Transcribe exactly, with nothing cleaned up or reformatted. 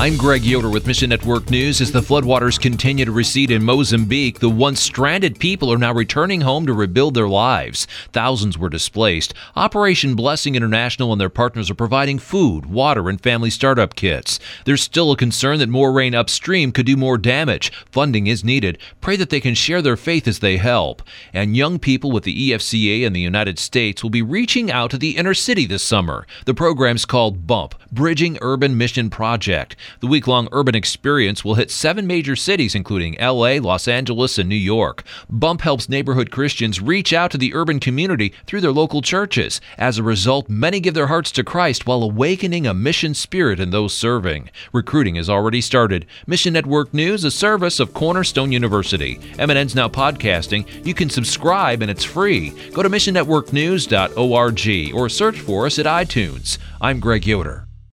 I'm Greg Yoder with Mission Network News. As the floodwaters continue to recede in Mozambique, the once stranded people are now returning home to rebuild their lives. Thousands were displaced. Operation Blessing International and their partners are providing food, water, and family startup kits. There's still a concern that more rain upstream could do more damage. Funding is needed. Pray that they can share their faith as they help. And young people with the E F C A in the United States will be reaching out to the inner city this summer. The program's called BUMP, Bridging Urban Mission Project. The week-long urban experience will hit seven major cities, including L A, Los Angeles, and New York. BUMP helps neighborhood Christians reach out to the urban community through their local churches. As a result, many give their hearts to Christ while awakening a mission spirit in those serving. Recruiting has already started. Mission Network News, a service of Cornerstone University. M N N's now podcasting. You can subscribe, and it's free. Go to mission network news dot org or search for us at iTunes. I'm Greg Yoder.